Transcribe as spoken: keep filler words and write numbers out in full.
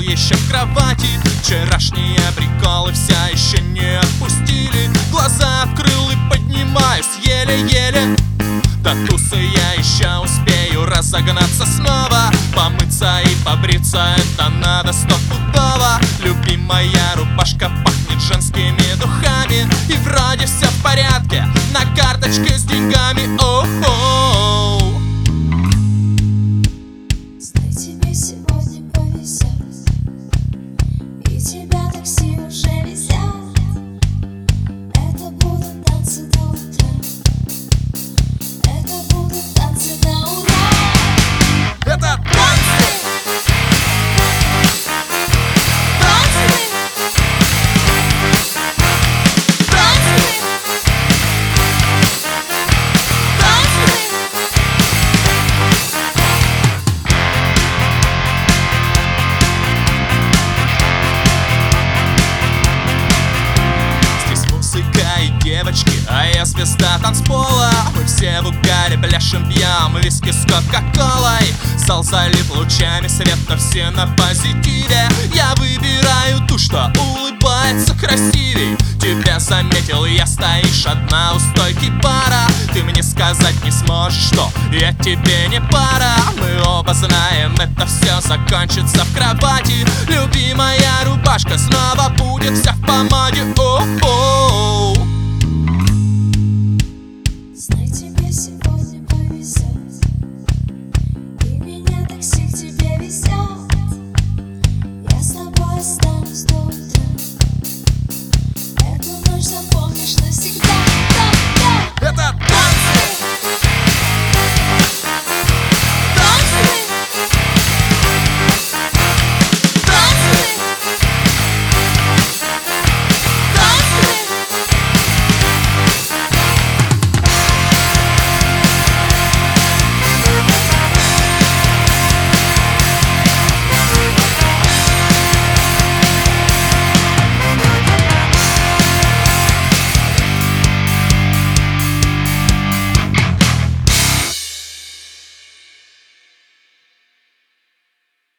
еще в кровати. Вчерашние приколы все еще не отпустили. Глаза открыл и поднимаюсь еле-еле. До тусы я еще успею разогнаться снова. Помыться и побриться, это надо стопудово. Любимая рубашка пахнет женскими духами. И вроде все в порядке, на карточке с деньгами. О-о-о. Знай, тебе сегодня повезет, и тебя такси уже везет. Это будут танцы до утра, это будут танцы на ура. Это танцы! Танцы! Танцы! Танцы! Здесь музыка и девочки, а я звезда танцпола. Мы все в угаре пляшем, пьем виски с кока-колой. Зал залит лучами света, все на позитиве. Я выбираю ту, что улыбается красивей. Тебя заметил я, стоишь одна у стойки бара. Ты мне сказать не сможешь, что я тебе не пара. Мы оба знаем, это все закончится в кровати. Любимая